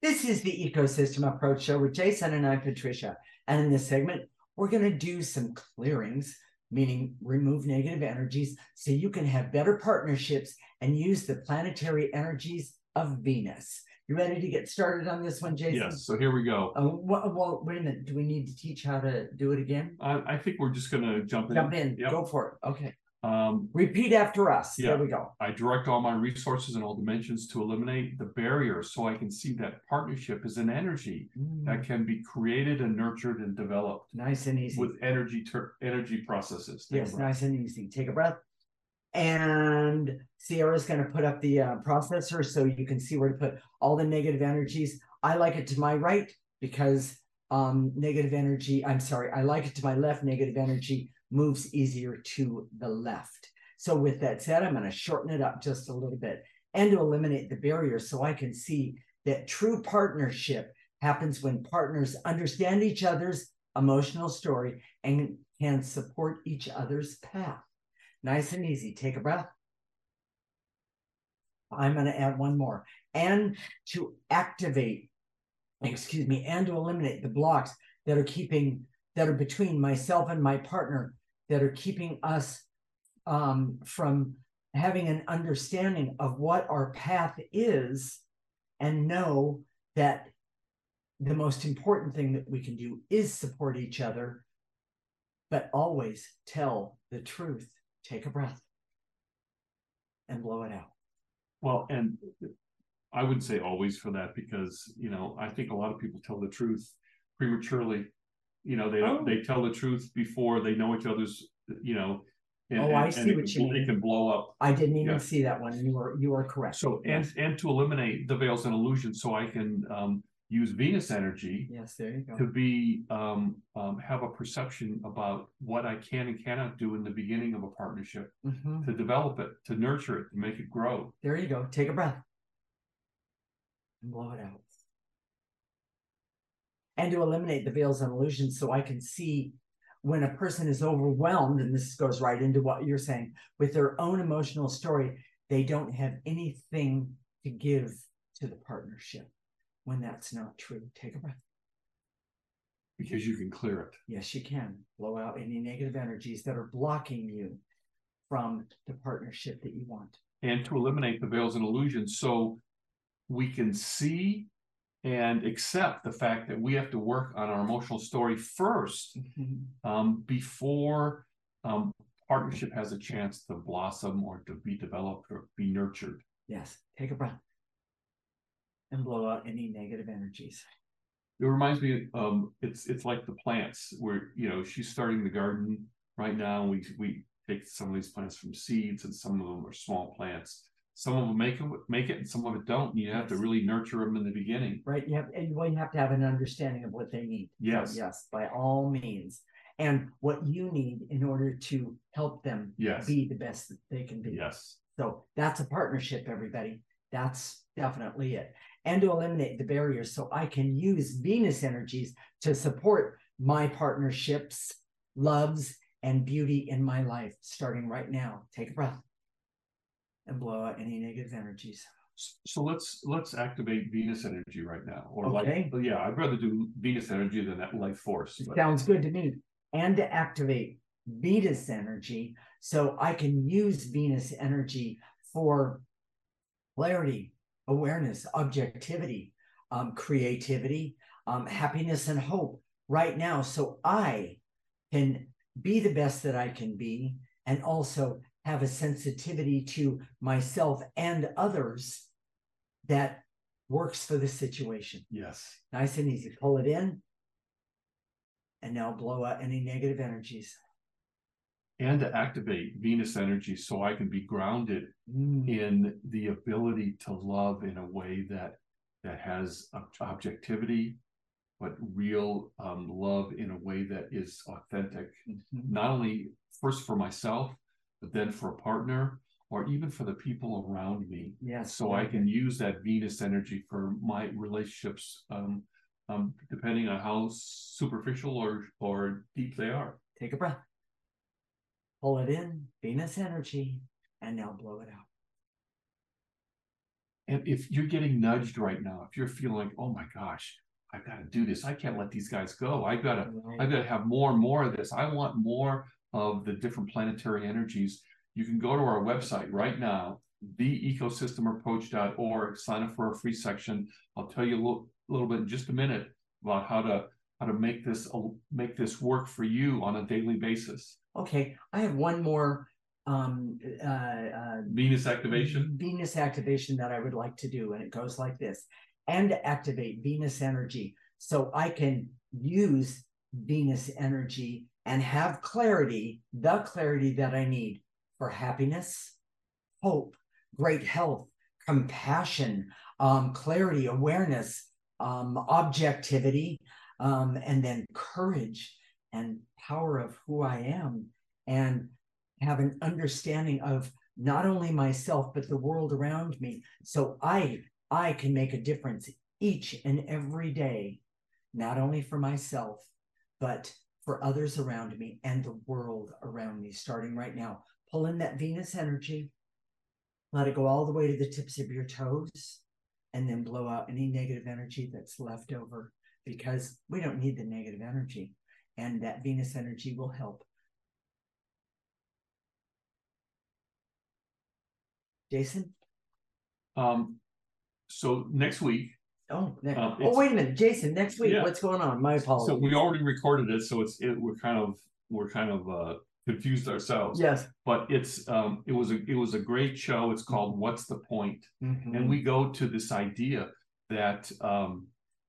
This is the Ecosystem Approach Show with Jason and I'm Patricia. And in this segment, we're going to do some clearings, meaning remove negative energies so you can have better partnerships and use the planetary energies of Venus. You ready to get started on this one, Jason? Yes, so here we go. Oh, well, well, wait a minute. Do we need to teach how to do it again? I, I think we're just going to jump in. Jump in. Yep. Go for it. Okay. Um, Repeat after us. yeah. There we go. I direct all my resources in all dimensions to eliminate the barriers so I can see that partnership is an energy Mm, that can be created and nurtured and developed nice and easy. with energy ter- energy processes. Take a Yes, breath. nice and easy. Take a breath. And Sierra's going to put up the uh, processor so you can see where to put all the negative energies. I like it to my right because um, negative energy, I'm sorry, I like it to my left. Negative energy moves easier to the left. So with that said, I'm going to shorten it up just a little bit and to eliminate the barriers so I can see that true partnership happens when partners understand each other's emotional story and can support each other's path. Nice and easy. Take a breath. I'm going to add one more. And to activate, excuse me, and to eliminate the blocks that are keeping, that are between myself and my partner, that are keeping us um, from having an understanding of what our path is, and know that the most important thing that we can do is support each other, but always tell the truth. Take a breath and blow it out. Well, and I would say always for that because, you know, I think a lot of people tell the truth prematurely. You know, they don't, Oh. they tell the truth before they know each other's, you know, and, Oh, I and, see and it what can, you mean. it can blow up. I didn't even Yeah. see that one. You were you are correct. So, and, yes. and to eliminate the veils and illusions so I can um, use Venus energy Yes, there you go. to be, um, um, have a perception about what I can and cannot do in the beginning of a partnership, Mhm. to develop it, to nurture it, to make it grow. There you go. Take a breath and blow it out. And to eliminate the veils and illusions so I can see when a person is overwhelmed, and this goes right into what you're saying, with their own emotional story, they don't have anything to give to the partnership when that's not true. Take a breath. Because you can clear it. Yes, you can. Blow out any negative energies that are blocking you from the partnership that you want. And to eliminate the veils and illusions so we can see and accept the fact that we have to work on our emotional story first Mhm. um, before um, partnership has a chance to blossom or to be developed or be nurtured. Yes, take a breath and blow out any negative energies. It reminds me, um, it's it's like the plants where, you know, she's starting the garden right now. We we take some of these plants from seeds, and some of them are small plants. Some of them make it, make it, and some of it don't. And you have to Yes. really nurture them in the beginning. Right? You have, and well, you have to have an understanding of what they need. Yes. So yes, by all means. And what you need in order to help them Yes. be the best that they can be. Yes. So that's a partnership, everybody. That's definitely it. And to eliminate the barriers so I can use Venus energies to support my partnerships, loves, and beauty in my life, starting right now. Take a breath and blow out any negative energies. So let's let's activate Venus energy right now, or Okay. like, yeah, I'd rather do Venus energy than that life force. but- Sounds good to me. And to activate Venus energy so I can use Venus energy for clarity, awareness, objectivity, um, creativity, um, happiness, and hope right now. So I can be the best that I can be and also have a sensitivity to myself and others that works for the situation. Yes. Nice and easy. Pull it in. And now blow out any negative energies. And to activate Venus energy so I can be grounded Mm. in the ability to love in a way that that has ob- objectivity, but real um, love in a way that is authentic, Mhm. not only first for myself, but then for a partner or even for the people around me. Yes. So I can use that Venus energy for my relationships, um, um, depending on how superficial or, or deep they are. Take a breath. Pull it in, Venus energy, and now blow it out. And if you're getting nudged right now, if you're feeling like, oh my gosh, I've got to do this. I can't let these guys go. I've got to, Right. I've got to have more and more of this. I want more of the different planetary energies. You can go to our website right now, the ecosystem approach dot org, sign up for a free section. I'll tell you a little, little bit in just a minute about how to how to make this make this work for you on a daily basis. Okay, I have one more um, uh, uh, Venus activation. Venus activation that I would like to do, and it goes like this: and activate Venus energy so I can use Venus energy and have clarity, the clarity that I need for happiness, hope, great health, compassion, um, clarity, awareness, um, objectivity, um, and then courage and power of who I am, and have an understanding of not only myself, but the world around me. So I, I can make a difference each and every day, not only for myself, but for others around me and the world around me, starting right now. Pull in that Venus energy, let it go all the way to the tips of your toes, and then blow out any negative energy that's left over, because we don't need the negative energy, and that Venus energy will help. Jason? Um, so next week. Oh, next, uh, oh, wait a minute, Jason. Next week, yeah. What's going on? My apologies. So we already recorded it, so it's it, we're kind of we're kind of uh, confused ourselves. Yes, but it's um, it was a it was a great show. It's called "What's the Point?" mm-hmm. And we go to this idea that um,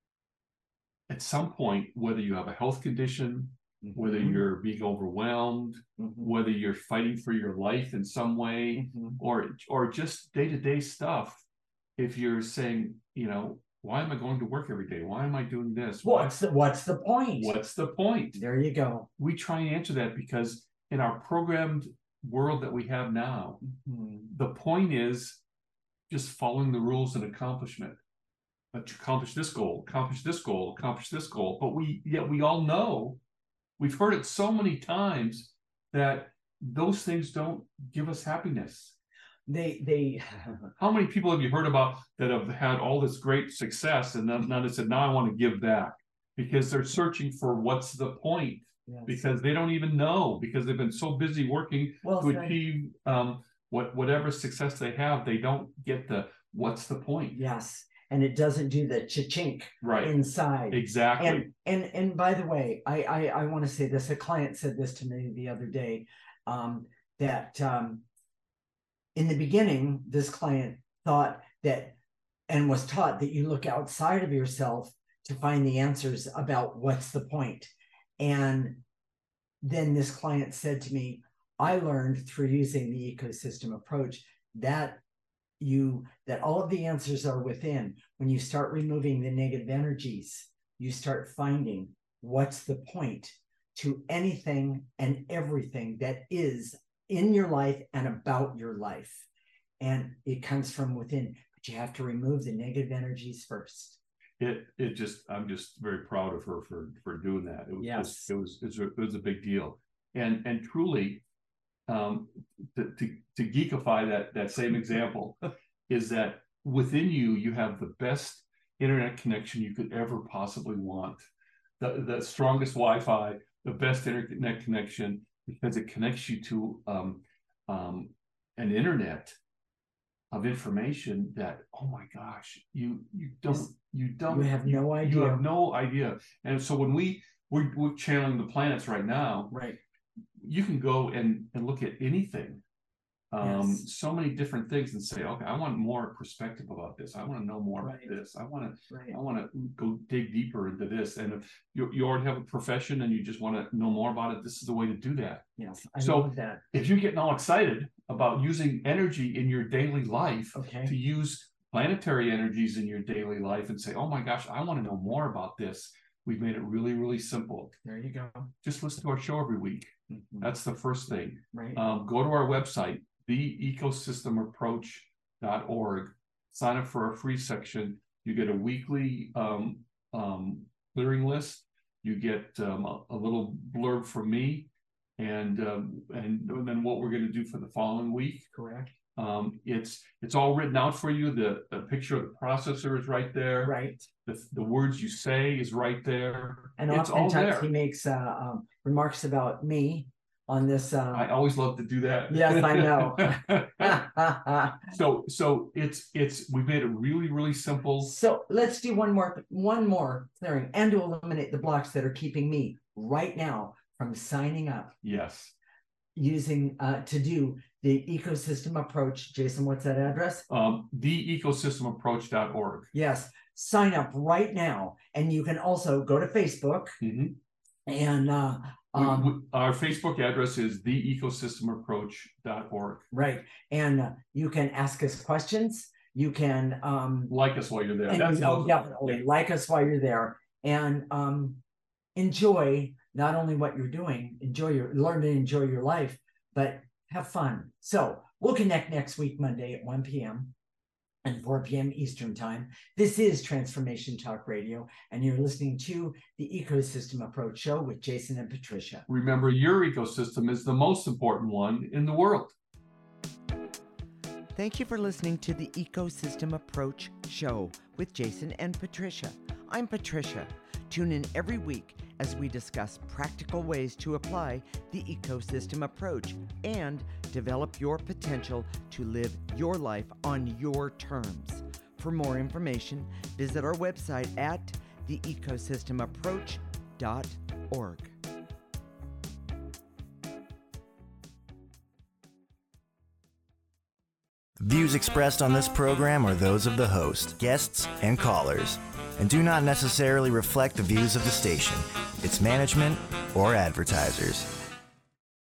at some point, whether you have a health condition, mm-hmm. whether you're being overwhelmed, mm-hmm. whether you're fighting for your life in some way, mm-hmm. or or just day-to-day stuff, if you're saying, you know, why am I going to work every day? Why am I doing this? What's the what's the point? What's the point? There you go. We try and answer that because in our programmed world that we have now, mm-hmm. the point is just following the rules and accomplishment. But accomplish this goal, accomplish this goal, accomplish this goal. But we yet we all know, we've heard it so many times, that those things don't give us happiness. They, they. How many people have you heard about that have had all this great success, and then now they said, now I want to give back, because they're searching for what's the point, yes. because they don't even know, because they've been so busy working well, to achieve um, what whatever success they have, they don't get the what's the point. Yes, and it doesn't do the cha-chink right inside. Exactly. And and and by the way, I I, I want to say this. A client said this to me the other day, um, that. Um, In the beginning, this client thought that, and was taught that you look outside of yourself to find the answers about what's the point. And then this client said to me, I learned through using the ecosystem approach that you, that all of the answers are within. When you start removing the negative energies, you start finding what's the point to anything and everything that is in your life and about your life. And it comes from within, but you have to remove the negative energies first. It it just, I'm just very proud of her for for doing that. It was yes. just, it was it was, a, it was a big deal. And and truly, um, to, to to geekify that that same example, is that within you you have the best internet connection you could ever possibly want, the the strongest Wi-Fi, the best internet connection, because it connects you to um, um, an internet of information that, oh my gosh, you you don't you don't you have no idea. You have no idea. And so when we we're, we're channeling the planets right now, right? You can go and and look at anything, um, yes. so many different things, and say, okay, I want more perspective about this. I want to know more right. about this. I want to right. I want to go dig deeper into this. And if you you already have a profession and you just want to know more about it, this is the way to do that. Yes, I so love that. If you're getting all excited about using energy in your daily life, okay. to use planetary energies in your daily life and say, oh my gosh, I want to know more about this. We've made it really, really simple. There you go. Just listen to our show every week. Mm-hmm. That's the first thing. Right. Um, go to our website, the ecosystem approach dot org. Sign up for our free section. You get a weekly um, um, clearing list. You get um, a, a little blurb from me. and um, and then what we're going to do for the following week. Correct. Um, it's it's all written out for you. The, the picture of the processor is right there. Right. The, the words you say is right there. And it's all oftentimes there. he makes uh, um, remarks about me on this. Uh, I always love to do that. Yes, I know. so so it's it's we've made it really really simple. So let's do one more one more clearing and to eliminate the blocks that are keeping me right now from signing up. Yes. Using uh, to do the ecosystem approach. Jason, what's that address? Um, the ecosystem approach dot org. Yes. Sign up right now. And you can also go to Facebook mm-hmm. and uh, um, we, we, our Facebook address is the ecosystem approach dot org. Right. And uh, you can ask us questions. You can um, like us while you're there. And, That's oh, definitely yeah. like us while you're there. And um, enjoy not only what you're doing, enjoy your learn to enjoy your life, but have fun. So we'll connect next week, Monday at one p.m. and four p.m. Eastern time. This is Transformation Talk Radio, and you're listening to the Ecosystem Approach Show with Jason and Patricia. Remember, your ecosystem is the most important one in the world. Thank you for listening to the Ecosystem Approach Show with Jason and Patricia. I'm Patricia. Tune in every week as we discuss practical ways to apply the ecosystem approach and develop your potential to live your life on your terms. For more information, visit our website at the ecosystem approach dot org. Views expressed on this program are those of the host, guests, and callers, and do not necessarily reflect the views of the station, its management, or advertisers.